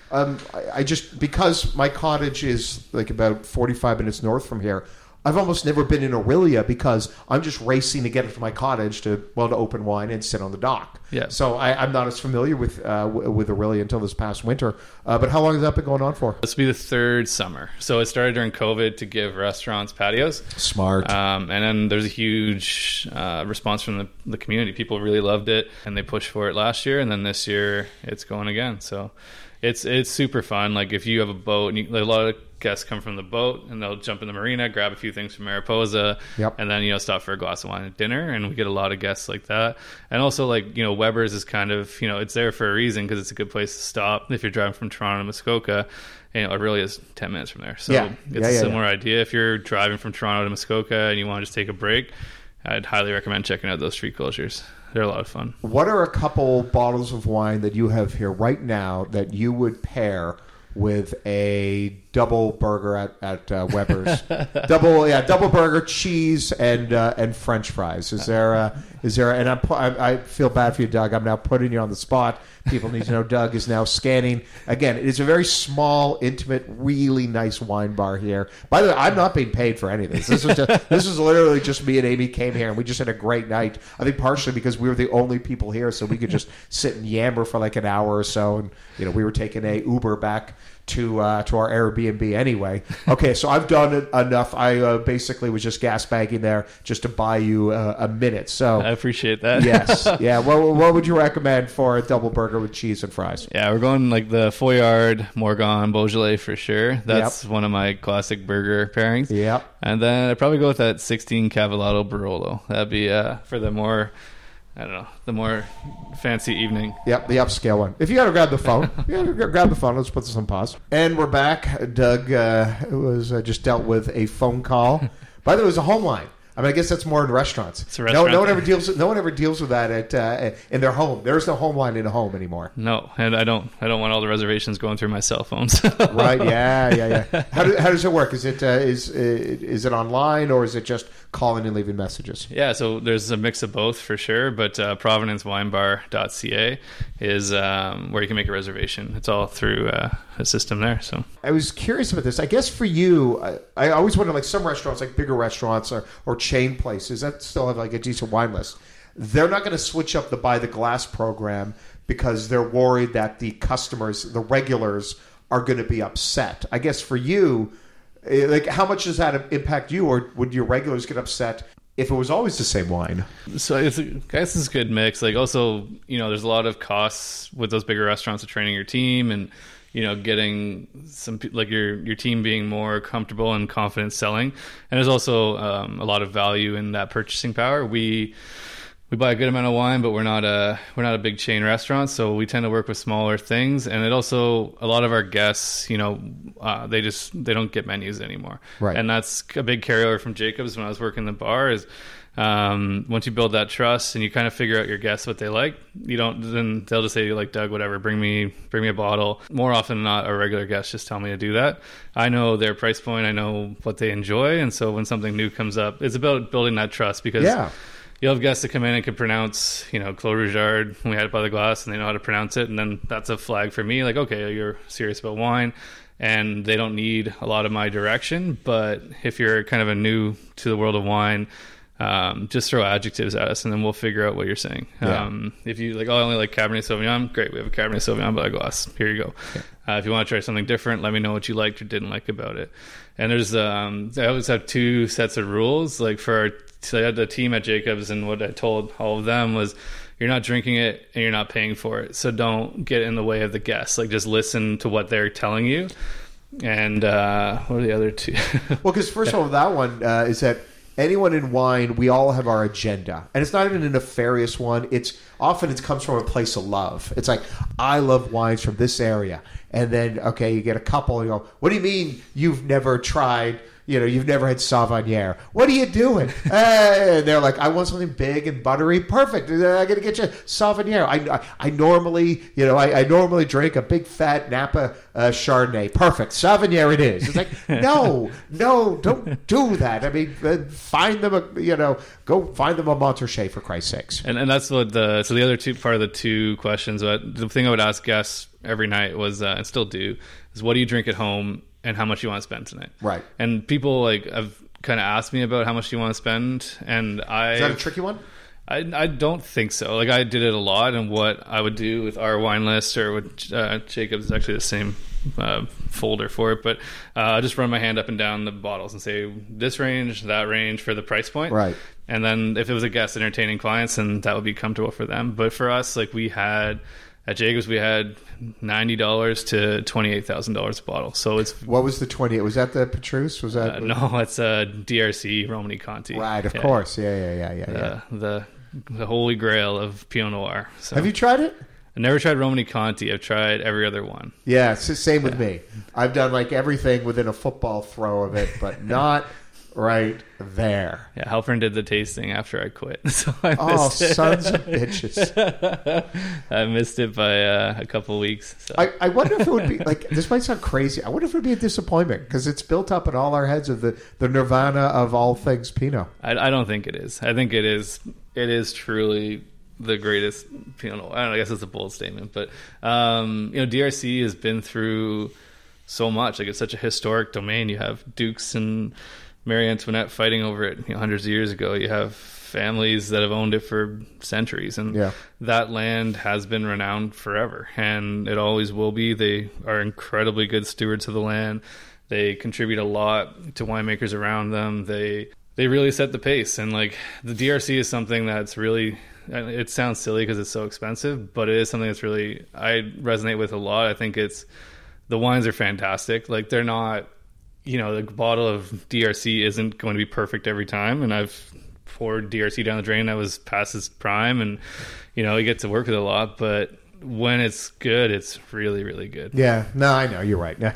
Um, I, I just, because my cottage is like about forty-five minutes north from here, I've almost never been in Orillia because I'm just racing to get into my cottage to, well, to open wine and sit on the dock. Yeah. So I, I'm not as familiar with uh, w- with Orillia until this past winter. Uh, but how long has that been going on for? This will be the third summer. So it started during COVID to give restaurants patios. Smart. Um, and then there's a huge uh, response from the, the community. People really loved it, and they pushed for it last year. And then this year, it's going again. So it's it's super fun. Like if you have a boat, and you, like a lot of guests come from the boat, and they'll jump in the marina, grab a few things from Mariposa, Yep. and then, you know, stop for a glass of wine at dinner. And we get a lot of guests like that. And also, like, you know, Weber's is kind of, you know, it's there for a reason because it's a good place to stop if you're driving from Toronto to Muskoka. You know, it really is ten minutes from there. So Yeah. it's Yeah, a yeah, similar yeah. idea. If you're driving from Toronto to Muskoka and you want to just take a break, I'd highly recommend checking out those street closures. They're a lot of fun. What are a couple bottles of wine that you have here right now that you would pair with a double burger at, at uh, Weber's? double, yeah, double burger, cheese, and uh, and French fries. Is there, a, is there? And I'm, pu- I, I feel bad for you, Doug. I'm now putting you on the spot. People need to know Doug is now scanning. Again, it is a very small, intimate, really nice wine bar here. By the way, I'm not being paid for any of this. This was just, this was literally just me and Amy came here, and we just had a great night. I think partially because we were the only people here, so we could just sit and yammer for like an hour or so. And you know, we were taking a Uber back to uh, to our Airbnb anyway. Okay, so I've done it enough. I uh, basically was just gas bagging there just to buy you uh, a minute. So I appreciate that. yes, yeah. What what would you recommend for a double burger with cheese and fries? Yeah, we're going like the Foillard, Morgon, Beaujolais for sure. That's Yep. one of my classic burger pairings. Yep. And then I'd probably go with that sixteen Cavallado Barolo. That'd be uh, for the more, I don't know, the more fancy evening. Yep, the upscale one. If you got to grab the phone, you gotta grab the phone. Let's put this on pause. And we're back. Doug uh, was uh, just dealt with a phone call. By the way, it was a home line. I mean, I guess that's more in restaurants. It's a restaurant. No, no one ever deals. With, no one ever deals with that at uh, in their home. There's no home line in a home anymore. No, and I don't. I don't want all the reservations going through my cell phone. So. Right? Yeah, yeah, yeah. How, do, how does it work? Is it uh, is uh, is it online or is it just calling and leaving messages? Yeah, so there's a mix of both for sure, but uh, provenance wine bar dot c a is um, where you can make a reservation. It's all through uh, a system there. So I was curious about this. I guess for you, I, I always wonder, like some restaurants, like bigger restaurants or, or chain places that still have like a decent wine list, they're not going to switch up the buy the glass program because they're worried that the customers, the regulars, are going to be upset. I guess for you, eh, like how much does that impact you, or would your regulars get upset if it was always the same wine? So it's, I guess it's a good mix. Like also, you know, there's a lot of costs with those bigger restaurants of training your team and, you know, getting some pe- like your your team being more comfortable and confident selling. And there's also um, a lot of value in that purchasing power. We we buy a good amount of wine, but we're not a we're not a big chain restaurant, so we tend to work with smaller things. And it also, a lot of our guests, you know, uh, they just they don't get menus anymore. Right. And that's a big carryover from Jacobs when I was working the bar. Is um, once you build that trust and you kind of figure out your guests what they like, you don't then they'll just say like, Doug, whatever, bring me bring me a bottle. More often than not, a regular guest just tell me to do that. I know their price point, I know what they enjoy, and so when something new comes up, it's about building that trust because. Yeah. You'll have guests that come in and can pronounce, you know, Clos Rougeard when we had it by the glass, and they know how to pronounce it. And then that's a flag for me. Like, okay, you're serious about wine, and they don't need a lot of my direction. But if you're kind of a new to the world of wine, um, just throw adjectives at us, and then we'll figure out what you're saying. Yeah. Um, if you like, oh, I only like Cabernet Sauvignon, great. We have a Cabernet Sauvignon by the glass. Here you go. Yeah. Uh, if you want to try something different, let me know what you liked or didn't like about it. And there's, um, I always have two sets of rules. Like for our, so I had the team at Jacobs, and what I told all of them was, you're not drinking it and you're not paying for it. So don't get in the way of the guests. Like just listen to what they're telling you. And uh, what are the other two? Well, because first of all, that one uh, is that anyone in wine, we all have our agenda, and it's not even a nefarious one. It's often it comes from a place of love. It's like, I love wines from this area, and then okay, you get a couple, and you go, what do you mean you've never tried? You know, you've never had Sauvignon. What are you doing? uh, and they're like, I want something big and buttery. Perfect. I'm going to get you Sauvignon. I, I, I normally, you know, I, I normally drink a big fat Napa uh, Chardonnay. Perfect. Sauvignon it is. It's like, no, no, don't do that. I mean, uh, find them a, you know, go find them a Montrachet for Christ's sakes. And and that's what the, so the other two, part of the two questions, but the thing I would ask guests every night was, uh, and still do, is what do you drink at home and how much you want to spend tonight. Right. And people like have kind of asked me about how much you want to spend, and I Is that a tricky one? I, I don't think so. Like, I did it a lot, and what I would do with our wine list or with uh, Jacob's is actually the same uh, folder for it, but uh, I just run my hand up and down the bottles and say this range, that range for the price point. Right. And then if it was a guest entertaining clients, then that would be comfortable for them. But for us, like, we had at Jacob's, we had ninety dollars to twenty-eight thousand dollars a bottle. So it's... What was the twenty? Was that the Petrus? Was that... Uh, no, it's a D R C Romani Conti. Right, of yeah. course. Yeah, yeah, yeah, yeah. yeah. Uh, the the holy grail of Pinot Noir. So. Have you tried it? I never tried Romani Conti. I've tried every other one. Yeah, it's the same with Yeah. me. I've done like everything within a football throw of it, but not right there. Yeah, Halpern did the tasting after I quit. So I Oh, missed it. sons of bitches. I missed it by uh, a couple weeks. So. I, I wonder if it would be like, this might sound crazy. I wonder if it would be a disappointment because it's built up in all our heads of the, the nirvana of all things Pinot. I, I don't think it is. I think it is. It is truly the greatest Pinot Noir. I don't know, I guess it's a bold statement, but um, you know, D R C has been through so much. Like, it's such a historic domain. You have dukes and Marie Antoinette fighting over it, you know, hundreds of years ago. You have families that have owned it for centuries, and Yeah. that land has been renowned forever, and it always will be. They are incredibly good stewards of the land. They contribute a lot to winemakers around them. They they really set the pace, and like the D R C is something that's really, it sounds silly because it's so expensive, but it is something that's really, I resonate with a lot. I think it's, the wines are fantastic. Like, they're not, you know, the bottle of D R C isn't going to be perfect every time, and I've poured D R C down the drain that was past its prime, and you know, you get to work with it a lot, but when it's good, it's really, really good. Yeah, no, I know you're right.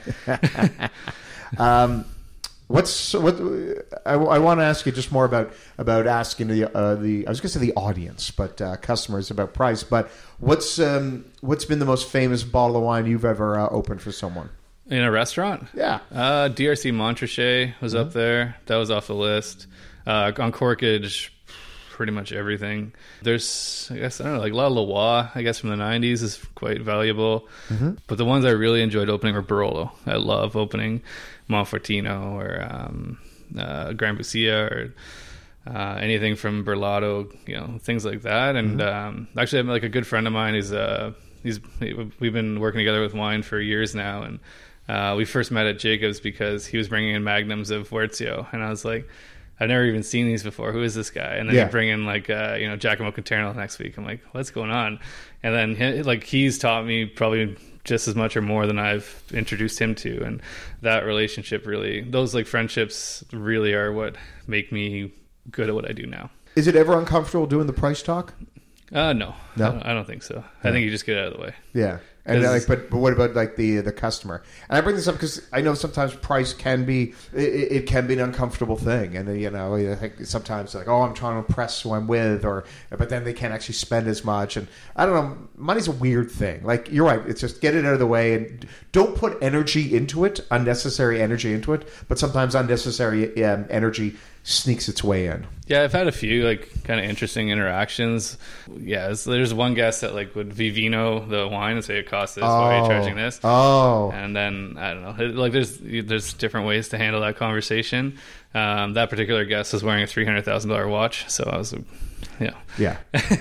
um, what's what? I, I want to ask you just more about about asking the uh, the I was going to say the audience, but uh, customers about price. But what's um, what's been the most famous bottle of wine you've ever uh, opened for someone? In a restaurant? Yeah, uh, D R C Montrachet was Mm-hmm. up there. That was off the list. Uh, on corkage, pretty much everything. There's, I guess, I don't know, like La Loire, I guess, from the nineties is quite valuable. Mm-hmm. But the ones I really enjoyed opening were Barolo. I love opening Monfortino or um, uh, Gran Busia or uh, anything from Berlato, you know, things like that. And Mm-hmm. um, actually, I'm like a good friend of mine. He's uh, he's we've been working together with wine for years now, and uh, we first met at Jacob's because he was bringing in magnums of Huertzio, and I was like, I've never even seen these before. Who is this guy? And then Yeah. you bring in like uh, you know, Giacomo Conterno next week. I'm like, what's going on? And then he, like he's taught me probably just as much or more than I've introduced him to, and that relationship really, those like friendships really are what make me good at what I do now. is it ever uncomfortable doing the price talk? Uh, no, No? I, don't, I don't think so. I think you just get it out of the way. Yeah. And Because- like, but but what about like the the customer? And I bring this up because I know sometimes price can be it, it can be an uncomfortable thing, and you know I think sometimes like, oh, I'm trying to impress who I'm with, or but then they can't actually spend as much, and I don't know, money's a weird thing. Like, you're right, it's just get it out of the way and don't put energy into it, unnecessary energy into it. But sometimes unnecessary um, energy sneaks its way in. Yeah, I've had a few like kind of interesting interactions. Yeah, so there's one guest that like would Vivino the wine and say it costs this. Why are you charging this? Oh, And then I don't know, it- like there's there's different ways to handle that conversation. Um, that particular guest was wearing a three hundred thousand dollar watch, so I was, yeah, yeah.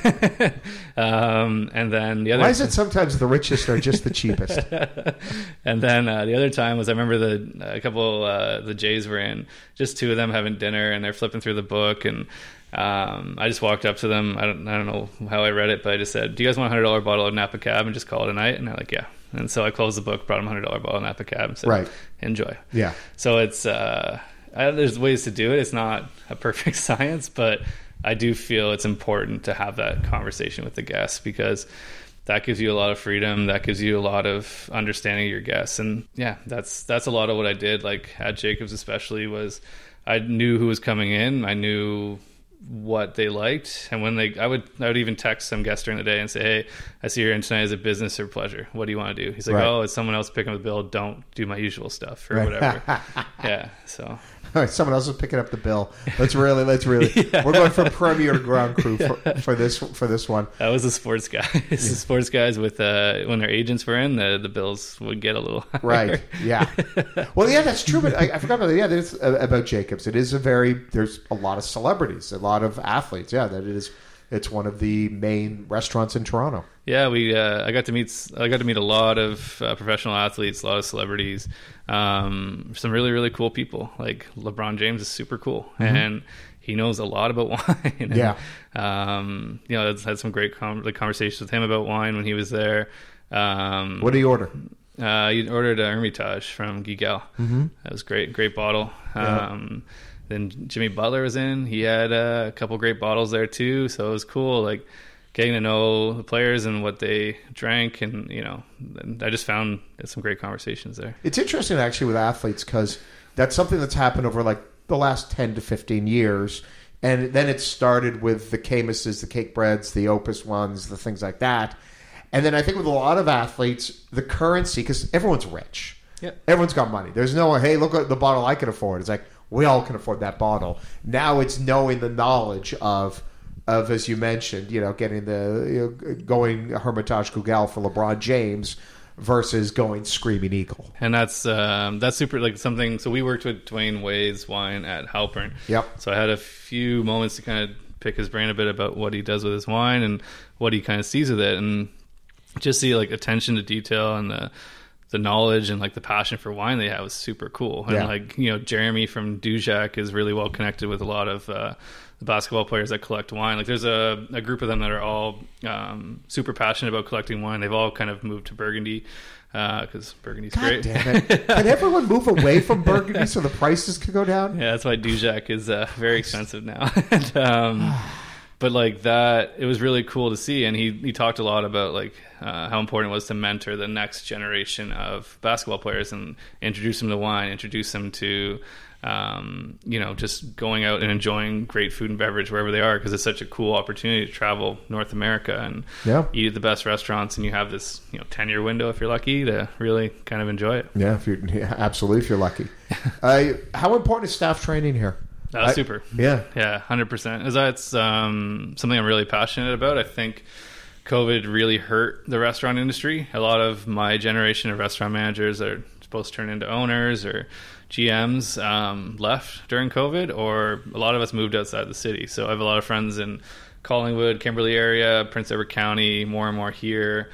um, and then the other. Why is it sometimes the richest are just the cheapest? And then uh, the other time was I remember the a couple uh, the Jays were in, just two of them having dinner, and they're flipping through the book, and um, I just walked up to them. I don't I don't know how I read it, but I just said, "Do you guys want a hundred dollar bottle of Napa Cab and just call it a night?" And they're like, "Yeah." And so I closed the book, brought them a hundred dollar bottle of Napa Cab, and said, Right. "Enjoy." Yeah. So it's uh, I, there's ways to do it. It's not a perfect science, but I do feel it's important to have that conversation with the guests because that gives you a lot of freedom. That gives you a lot of understanding of your guests. And yeah, that's that's a lot of what I did. Like at Jacob's especially was I knew who was coming in. I knew what they liked, and when they I would I would even text some guests during the day and say, hey, I see you're in tonight as a business or pleasure, what do you want to do? He's like, right. oh, it's someone else picking up the bill, don't do my usual stuff or right. whatever. Yeah, so all right, someone else is picking up the bill. Let's really let's really yeah. We're going from Premier to ground crew for, yeah. for this for this one. That was the sports guys. Yeah. The sports guys with uh when their agents were in, the the bills would get a little higher. Right. Yeah. Well, yeah, that's true, but I, I forgot about yeah, there's uh, about Jacobs. It is a very there's a lot of celebrities, a lot of athletes. Yeah, that it is. It's one of the main restaurants in Toronto. Yeah, we. Uh, I got to meet. I got to meet a lot of uh, professional athletes, a lot of celebrities, um, some really really cool people. Like LeBron James is super cool, mm-hmm. and he knows a lot about wine. And, yeah. Um, you know, I had some great com- like conversations with him about wine when he was there. Um, what did he order? Uh, he ordered a Hermitage from Guigal. Mm-hmm. That was great, great bottle. Yeah. Um, Then Jimmy Butler was in. He had uh, a couple great bottles there too, so it was cool. Like getting to know the players and what they drank, and you know, and I just found some great conversations there. It's interesting actually with athletes because that's something that's happened over like the last ten to fifteen years, and then it started with the Camuses, the Cake Breads, the Opus ones, the things like that, and then I think with a lot of athletes, the currency because everyone's rich, yeah, everyone's got money. There's no hey, look at the bottle I can afford. It's like. We all can afford that bottle. Now it's knowing the knowledge of, of as you mentioned, you know, getting the you know, going Hermitage Guigal for LeBron James versus going Screaming Eagle. And that's um, that's super like something. So we worked with Dwayne Wade's wine at Halpern. Yep. So I had a few moments to kind of pick his brain a bit about what he does with his wine and what he kind of sees with it, and just see like attention to detail and the. the knowledge and like the passion for wine they have was super cool. And yeah. like, you know, Jeremy from Dujac is really well connected with a lot of uh, the basketball players that collect wine. Like there's a, a group of them that are all um, super passionate about collecting wine. They've all kind of moved to Burgundy because uh, Burgundy's God great. Damn it. Can everyone move away from Burgundy so the prices could go down? Yeah, that's why Dujac is uh, very expensive now. and, um, But like that, it was really cool to see, and he he talked a lot about like uh, how important it was to mentor the next generation of basketball players and introduce them to wine, introduce them to, um, you know, just going out and enjoying great food and beverage wherever they are, because it's such a cool opportunity to travel North America and yeah. eat at the best restaurants, and you have this you know ten year window if you're lucky to really kind of enjoy it. Yeah, if you're yeah, absolutely if you're lucky. uh, how important is staff training here? That was super. Yeah. Yeah, one hundred percent. That's um, something I'm really passionate about. I think COVID really hurt the restaurant industry. A lot of my generation of restaurant managers that are supposed to turn into owners or G Ms um, left during COVID, or a lot of us moved outside the city. So I have a lot of friends in Collingwood, Kimberley area, Prince Edward County, more and more here.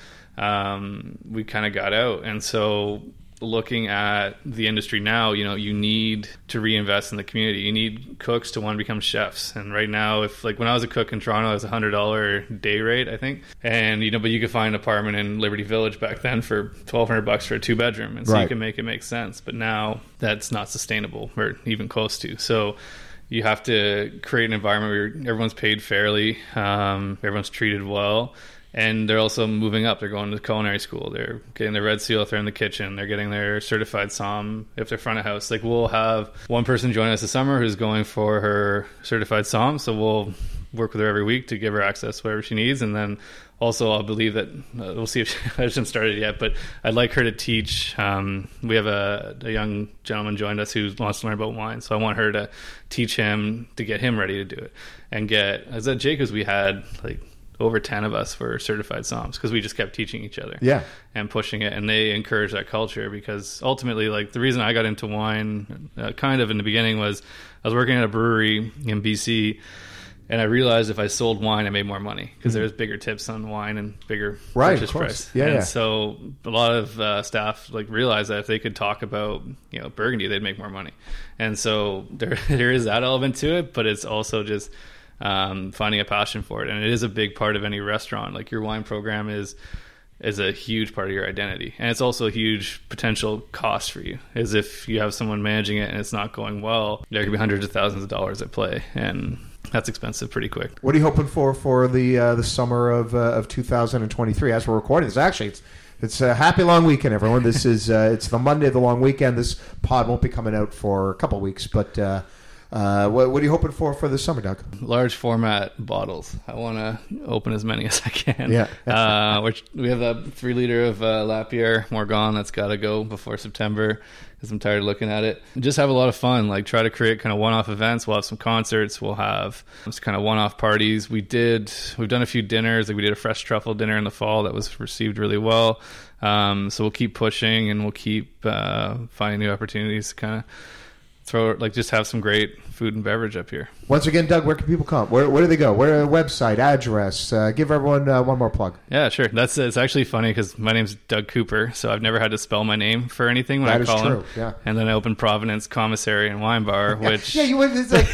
Um, we kind of got out. And so looking at the industry now, you know, you need to reinvest in the community. You need cooks to want to become chefs. And right now, if like when I was a cook in Toronto, it was a hundred dollar day rate, I think. And you know, but you could find an apartment in Liberty Village back then for twelve hundred bucks for a two bedroom, and so right. you can make it make sense. But now that's not sustainable, or even close to. So you have to create an environment where everyone's paid fairly, um, everyone's treated well. And they're also moving up. They're going to culinary school. They're getting their red seal if they're in the kitchen. They're getting their certified somm if they're front of house. Like we'll have one person join us this summer who's going for her certified somm. So we'll work with her every week to give her access to whatever she needs. And then also I'll believe that, uh, we'll see if she hasn't started yet, but I'd like her to teach. Um, we have a, a young gentleman joined us who wants to learn about wine. So I want her to teach him to get him ready to do it. And get, as at Jacobs, we had like, over ten of us were certified somms because we just kept teaching each other yeah. and pushing it, and they encourage that culture. Because ultimately, like the reason I got into wine uh, kind of in the beginning was I was working at a brewery in B C, and I realized if I sold wine I made more money because mm-hmm. there was bigger tips on wine and bigger right, purchase price. Yeah, and yeah. so a lot of uh, staff like realized that if they could talk about you know Burgundy, they'd make more money. And so there there is that element to it, but it's also just um finding a passion for it, and it is a big part of any restaurant. Like your wine program is is a huge part of your identity, and it's also a huge potential cost for you. As if you have someone managing it and it's not going well, there could be hundreds of thousands of dollars at play, and that's expensive pretty quick. What are you hoping for for the uh, the summer of uh, of two thousand twenty-three? As we're recording this, actually, it's it's a happy long weekend, everyone. This is uh, it's the Monday of the long weekend. This pod won't be coming out for a couple of weeks, but. Uh, Uh, what, what are you hoping for for this summer, Doug? Large format bottles. I want to open as many as I can. Yeah. uh, which we have a three liter of uh, Lapierre Morgon that's got to go before September because I'm tired of looking at it. And just have a lot of fun. Like try to create kind of one-off events. We'll have some concerts. We'll have some kind of one-off parties. We did. We've done a few dinners. Like we did a fresh truffle dinner in the fall that was received really well. Um, so we'll keep pushing and we'll keep uh, finding new opportunities to kind of throw like just have some great food and beverage up here. Once again, Doug, where can people come? Where where do they go? Where a website, address? Uh, give everyone uh, one more plug. Yeah, sure. That's it's actually funny because my name's Doug Cooper, so I've never had to spell my name for anything when That I is call true, him. yeah. And then I opened Providence Commissary and Wine Bar, which Yeah, you went. It's like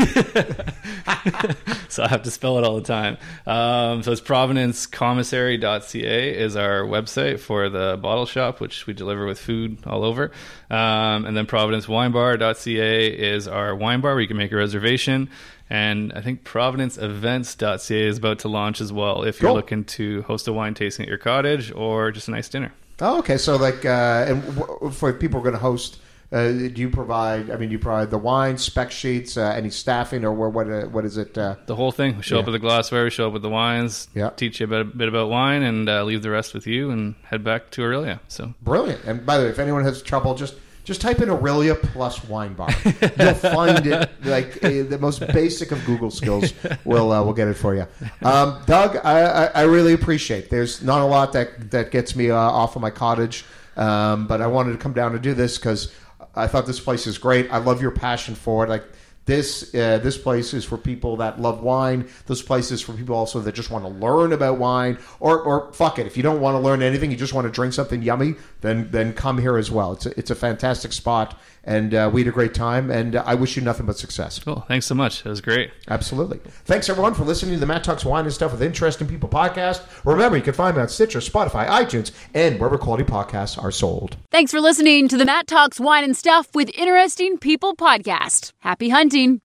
so I have to spell it all the time. Um, so it's providence commissary dot c a is our website for the bottle shop, which we deliver with food all over. Um, and then providence wine bar dot c a is our wine bar where you can make a reservation. And I think providence events dot c a is about to launch as well if you're Cool. looking to host a wine tasting at your cottage or just a nice dinner. Oh, okay. So, like, uh, and w- for people who are going to host, uh, do you provide? I mean, you provide the wine, spec sheets, uh, any staffing, or what? Uh, what is it? Uh, The whole thing. We show Yeah. up with the glassware, we show up with the wines, Yeah. teach you a bit, a bit about wine, and uh, leave the rest with you and head back to Aurelia. So brilliant. And by the way, if anyone has trouble, just just type in Aurelia plus wine bar. You'll find it. Like uh, the most basic of Google skills will uh, will get it for you. Um, Doug, I, I, I really appreciate. There's not a lot that that gets me uh, off of my cottage, um, but I wanted to come down to do this because I thought this place is great. I love your passion for it. Like this, uh, this place is for people that love wine. This place is for people also that just want to learn about wine. Or, or fuck it, if you don't want to learn anything, you just want to drink something yummy, then then come here as well. It's a, it's a fantastic spot, and uh, we had a great time. And uh, I wish you nothing but success. cool. Thanks so much. It was great. Absolutely. Thanks, everyone, for listening to the Matt Talks Wine and Stuff with Interesting People podcast. Remember, you can find me on Stitcher, Spotify, iTunes, and wherever quality podcasts are sold. Thanks for listening to the Matt Talks Wine and Stuff with Interesting People podcast. Happy hunting.